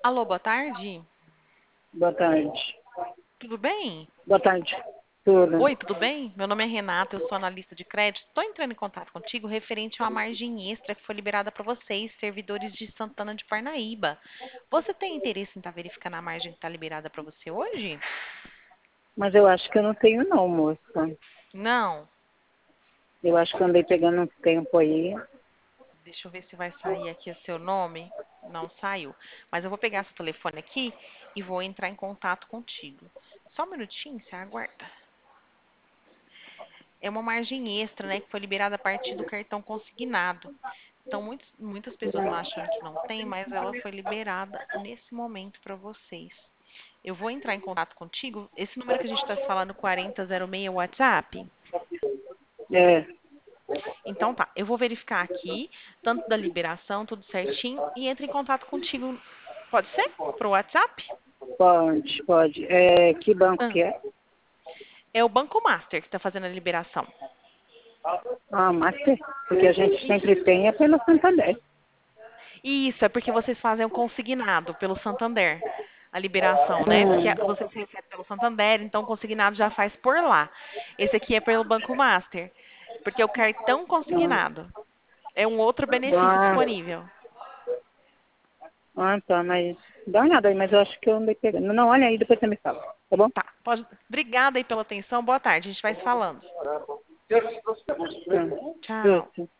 Alô, boa tarde. Boa tarde. Tudo bem? Boa tarde. Tudo. Oi, tudo bem? Meu nome é Renata, eu sou analista de crédito. Estou entrando em contato contigo referente a uma margem extra que foi liberada para vocês, servidores de Santana de Parnaíba. Você tem interesse em estar verificando a margem que está liberada para você hoje? Mas eu acho que eu não tenho não, moça. Não. Eu acho que eu andei pegando um tempo aí. Deixa eu ver se vai sair aqui o seu nome. Não saiu. Mas eu vou pegar seu telefone aqui e vou entrar em contato contigo. Só um minutinho, você aguarda. É uma margem extra, né, que foi liberada a partir do cartão consignado. Então, muitas pessoas estão achando que não tem, mas ela foi liberada nesse momento para vocês. Eu vou entrar em contato contigo. Esse número que a gente está falando, 4006, é o WhatsApp? É, Então tá, eu vou verificar aqui, tanto da liberação, tudo certinho, e entro em contato contigo. Pode ser? Pro WhatsApp? pode, pode. É, que banco Ah, que é? é o Banco Master que está fazendo a liberação. Ah, Master. Porque a gente sempre tem é pelo Santander. Isso, é porque vocês fazem o consignado pelo Santander. A liberação, né? Porque Hum, vocês recebem pelo Santander, então o consignado já faz por lá. Esse aqui é pelo Banco Master, porque é o cartão consignado. É um outro benefício ah, disponível. tá, mas dá uma olhada aí, mas eu acho que eu andei pegando. Não, olha aí, depois você me fala, tá bom? Tá, pode. Obrigada aí pela atenção. Boa tarde. A gente vai se falando. Tá. Tchau. Justo.